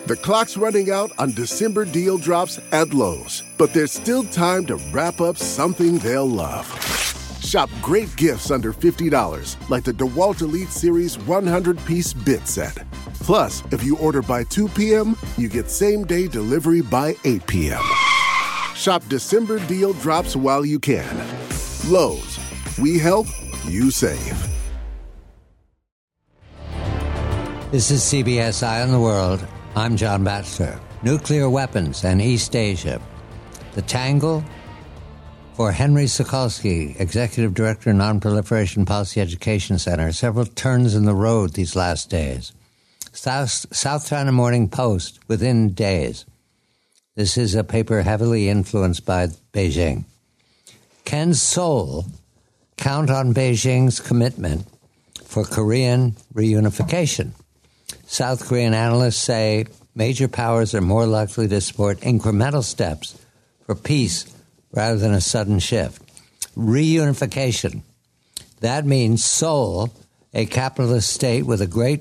The clock's running out on December deal drops at Lowe's, but there's still time to wrap up something they'll love. Shop great gifts under $50, like the DeWalt Elite Series 100-piece bit set. Plus, if you order by 2 p.m., you get same-day delivery by 8 p.m. Shop December deal drops while you can. Lowe's. We help, you save. This is CBS Eye on the World. I'm John Batchelor. Nuclear weapons and East Asia. The tangle? For Henry Sokolsky, Executive Director, Non-Proliferation Policy Education Center, several turns in the road these last days. South China Morning Post, within days. This is a paper heavily influenced by Beijing. Can Seoul count on Beijing's commitment for Korean reunification? South Korean analysts say major powers are more likely to support incremental steps for peace rather than a sudden shift. Reunification. That means Seoul, a capitalist state with a great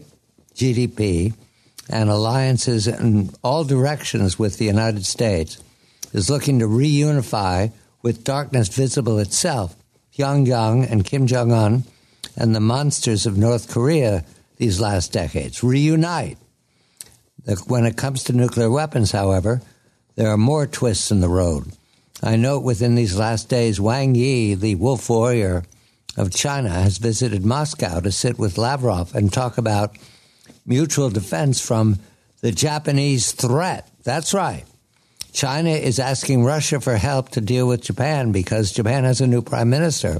GDP and alliances in all directions with the United States, is looking to reunify with darkness visible itself, Pyongyang and Kim Jong-un and the monsters of North Korea these last decades. Reunite. When it comes to nuclear weapons, however, there are more twists in the road. I note within these last days, Wang Yi, the wolf warrior of China, has visited Moscow to sit with Lavrov and talk about mutual defense from the Japanese threat. That's right. China is asking Russia for help to deal with Japan because Japan has a new prime minister,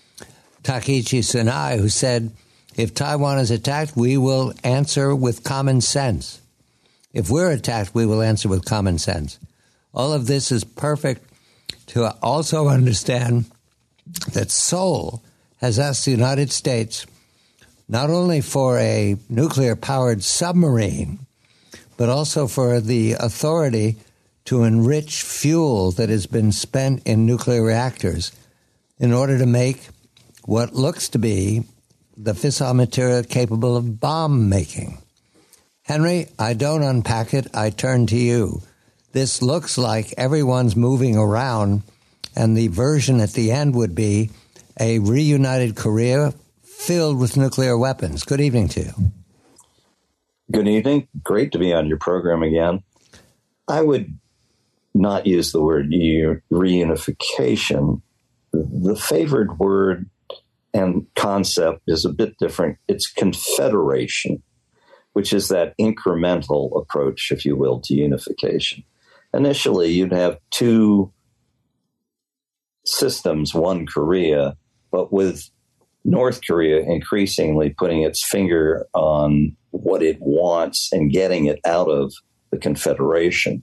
Takeshi Tsunai, who said, if Taiwan is attacked, we will answer with common sense. If we're attacked, we will answer with common sense. All of this is perfect to also understand that Seoul has asked the United States not only for a nuclear-powered submarine, but also for the authority to enrich fuel that has been spent in nuclear reactors in order to make what looks to be the fissile material capable of bomb making. Henry, I don't unpack it. I turn to you. This looks like everyone's moving around, and the version at the end would be a reunited Korea filled with nuclear weapons. Good evening to you. Good evening. Great to be on your program again. I would not use the word reunification. The favored word and concept is a bit different. It's confederation, which is that incremental approach, if you will, to unification. Initially, you'd have two systems, one Korea, but with North Korea increasingly putting its finger on what it wants and getting it out of the confederation.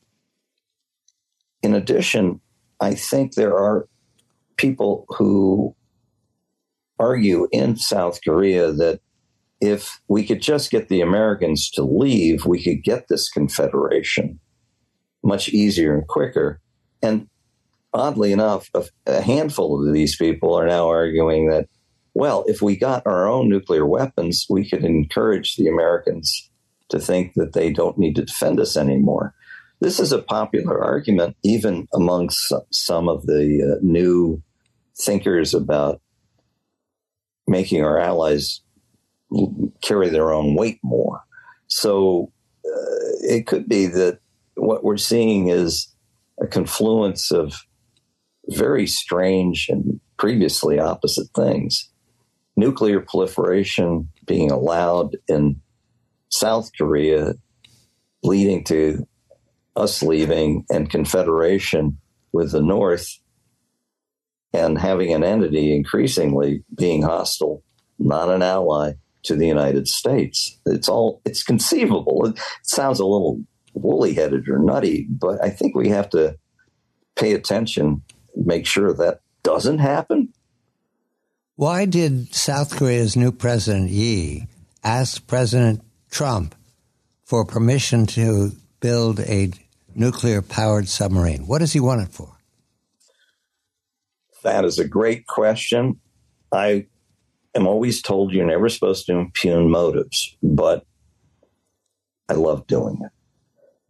In addition, I think there are people who argue in South Korea that if we could just get the Americans to leave, we could get this confederation much easier and quicker. And oddly enough, a handful of these people are now arguing that, well, if we got our own nuclear weapons, we could encourage the Americans to think that they don't need to defend us anymore. This is a popular argument even amongst some of the new thinkers about making our allies carry their own weight more. So it could be that what we're seeing is a confluence of very strange and previously opposite things. Nuclear proliferation being allowed in South Korea, leading to us leaving, and confederation with the North, and having an entity increasingly being hostile, not an ally, to the United States. It's conceivable. It sounds a little woolly-headed or nutty, but I think we have to pay attention, make sure that doesn't happen. Why did South Korea's new President Yi ask President Trump for permission to build a nuclear-powered submarine? What does he want it for? That is a great question. I am always told you're never supposed to impugn motives, but I love doing it.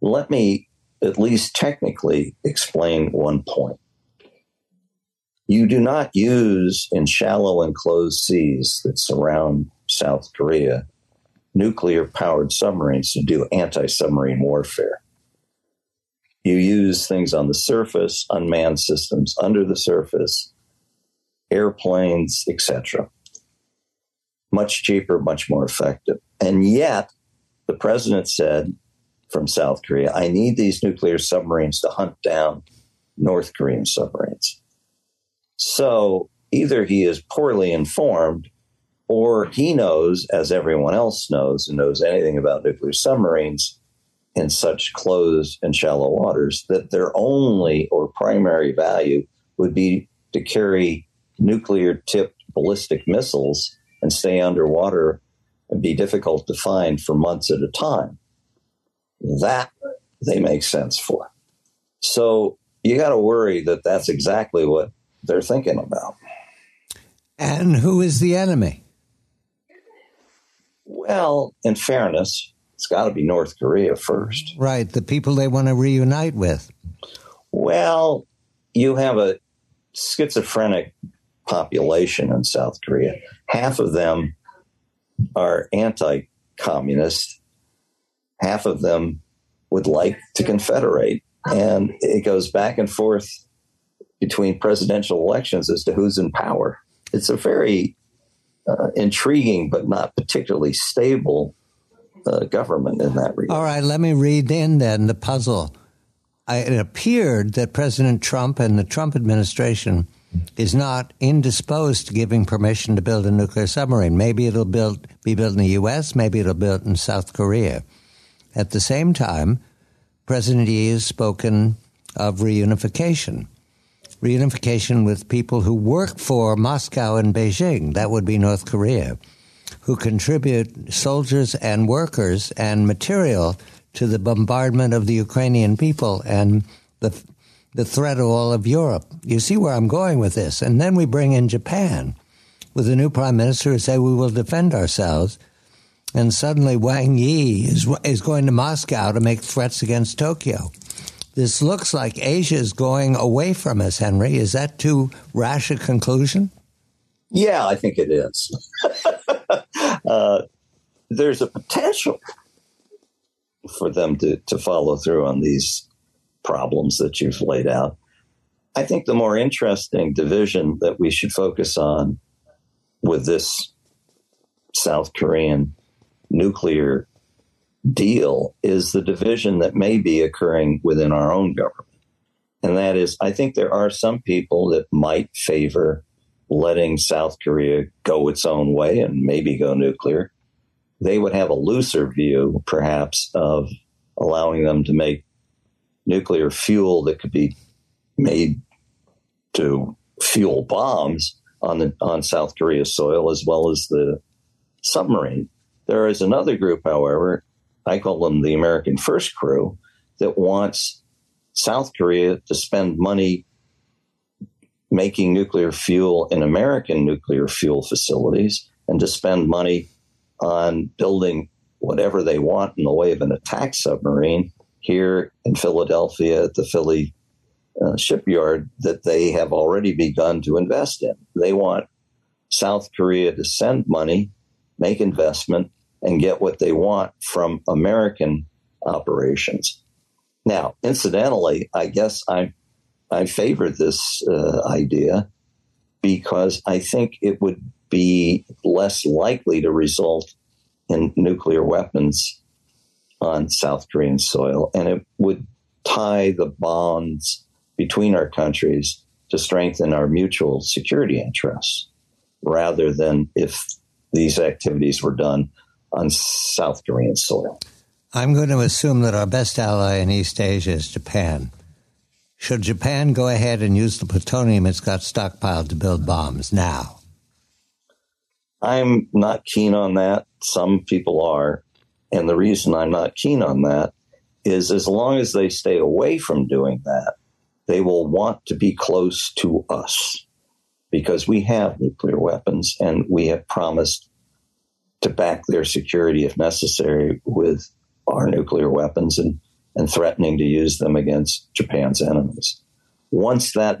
let me at least technically explain one point. You do not use in shallow enclosed seas that surround South Korea nuclear-powered submarines to do anti-submarine warfare. You use things on the surface, unmanned systems under the surface, airplanes, etc. Much cheaper, much more effective. And yet, the president said from South Korea, I need these nuclear submarines to hunt down North Korean submarines. So either he is poorly informed, or he knows, as everyone else knows, and knows anything about nuclear submarines in such closed and shallow waters, that their only or primary value would be to carry nuclear-tipped ballistic missiles and stay underwater and be difficult to find for months at a time. That they make sense for. So you got to worry that that's exactly what they're thinking about. And who is the enemy? Well, in fairness, it's got to be North Korea first. Right, the people they want to reunite with. Well, you have a schizophrenic population in South Korea. Half of them are anti-communist. Half of them would like to confederate. And it goes back and forth between presidential elections as to who's in power. It's a very intriguing but not particularly stable government in that regard. All right, let me read in then the puzzle. It appeared that President Trump and the Trump administration is not indisposed to giving permission to build a nuclear submarine. Maybe it'll be built in the U.S., maybe it'll be built in South Korea. At the same time, President Yi has spoken of reunification with people who work for Moscow and Beijing, that would be North Korea, who contribute soldiers and workers and material to the bombardment of the Ukrainian people and the threat of all of Europe. You see where I'm going with this. And then we bring in Japan with a new prime minister who say we will defend ourselves. And suddenly Wang Yi is going to Moscow to make threats against Tokyo. This looks like Asia is going away from us, Henry. Is that too rash a conclusion? Yeah, I think it is. There's a potential for them to follow through on these problems that you've laid out. I think the more interesting division that we should focus on with this South Korean nuclear deal is the division that may be occurring within our own government. And that is, I think there are some people that might favor letting South Korea go its own way and maybe go nuclear. They would have a looser view, perhaps, of allowing them to make nuclear fuel that could be made to fuel bombs on South Korea's soil, as well as the submarine. There is another group, however, I call them the American First Crew, that wants South Korea to spend money making nuclear fuel in American nuclear fuel facilities and to spend money on building whatever they want in the way of an attack submarine here in Philadelphia at the Philly shipyard that they have already begun to invest in. They want South Korea to send money, make investment, and get what they want from American operations. Now, incidentally, I guess I favored this idea because I think it would be less likely to result in nuclear weapons on South Korean soil, and it would tie the bonds between our countries to strengthen our mutual security interests, rather than if these activities were done on South Korean soil. I'm going to assume that our best ally in East Asia is Japan. Should Japan go ahead and use the plutonium it's got stockpiled to build bombs now? I'm not keen on that. Some people are. And the reason I'm not keen on that is as long as they stay away from doing that, they will want to be close to us because we have nuclear weapons and we have promised to back their security if necessary with our nuclear weapons. And and threatening to use them against Japan's enemies. Once that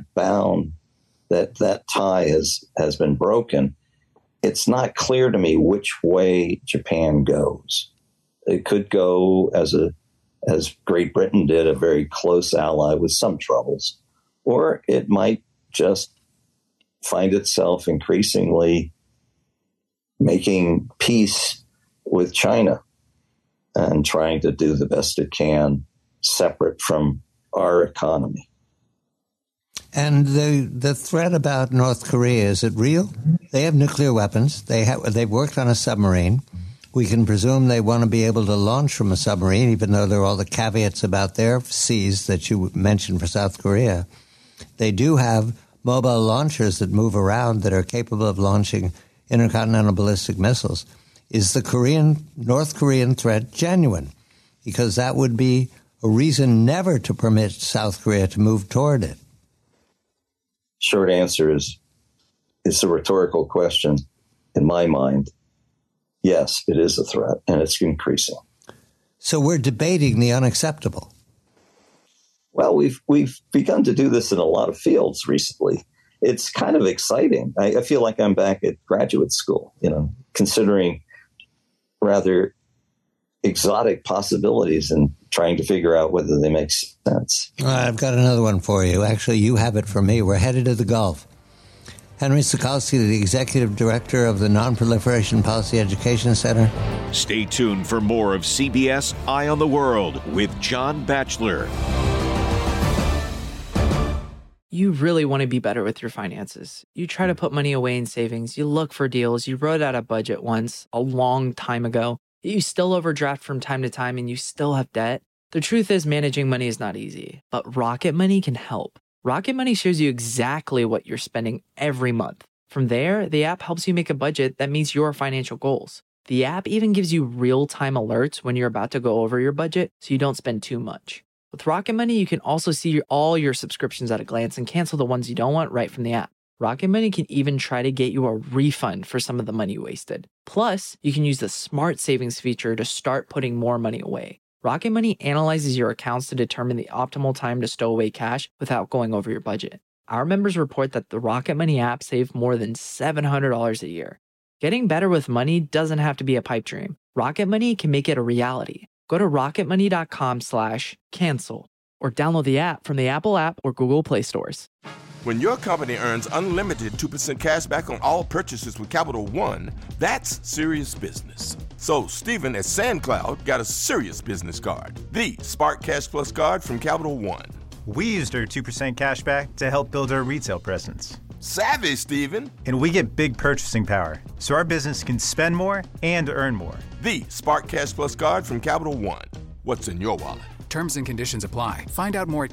tie has been broken, it's not clear to me which way Japan goes. It could go as Great Britain did, a very close ally with some troubles, or it might just find itself increasingly making peace with China and trying to do the best it can separate from our economy. And the threat about North Korea, is it real? They have nuclear weapons. They've worked on a submarine. We can presume they want to be able to launch from a submarine, even though there are all the caveats about their seas that you mentioned for South Korea. They do have mobile launchers that move around that are capable of launching intercontinental ballistic missiles. Is the North Korean threat genuine? Because that would be a reason never to permit South Korea to move toward it. Short answer is, it's a rhetorical question in my mind. Yes, it is a threat, and it's increasing. So we're debating the unacceptable. Well, we've begun to do this in a lot of fields recently. It's kind of exciting. I feel like I'm back at graduate school, considering rather exotic possibilities and trying to figure out whether they make sense. I've got another one for you. Actually, you have it for me. We're headed to the Gulf. Henry Sokolsky, the Executive Director of the Non-Proliferation Policy Education Center. Stay tuned for more of CBS Eye on the World with John Batchelor. You really want to be better with your finances. You try to put money away in savings. You look for deals. You wrote out a budget once, a long time ago. You still overdraft from time to time and you still have debt. The truth is, managing money is not easy, but Rocket Money can help. Rocket Money shows you exactly what you're spending every month. From there, the app helps you make a budget that meets your financial goals. The app even gives you real-time alerts when you're about to go over your budget so you don't spend too much. With Rocket Money, you can also see all your subscriptions at a glance and cancel the ones you don't want right from the app. Rocket Money can even try to get you a refund for some of the money you wasted. Plus, you can use the Smart Savings feature to start putting more money away. Rocket Money analyzes your accounts to determine the optimal time to stow away cash without going over your budget. Our members report that the Rocket Money app saved more than $700 a year. Getting better with money doesn't have to be a pipe dream. Rocket Money can make it a reality. Go to rocketmoney.com/cancel or download the app from the Apple app or Google Play stores. When your company earns unlimited 2% cash back on all purchases with Capital One, that's serious business. So Stephen at SandCloud got a serious business card, the Spark Cash Plus card from Capital One. We used our 2% cash back to help build our retail presence. Savvy, Stephen. And we get big purchasing power, so our business can spend more and earn more. The Spark Cash Plus card from Capital One. What's in your wallet? Terms and conditions apply. Find out more at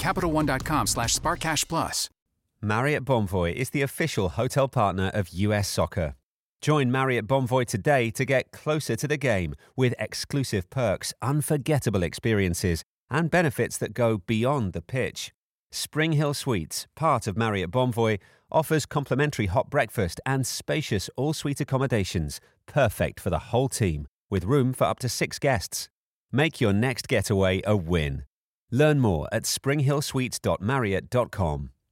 CapitalOne.com/SparkCashPlus. Marriott Bonvoy is the official hotel partner of US Soccer. Join Marriott Bonvoy today to get closer to the game with exclusive perks, unforgettable experiences, and benefits that go beyond the pitch. Spring Hill Suites, part of Marriott Bonvoy, offers complimentary hot breakfast and spacious all-suite accommodations, perfect for the whole team, with room for up to 6 guests. Make your next getaway a win. Learn more at springhillsuites.marriott.com.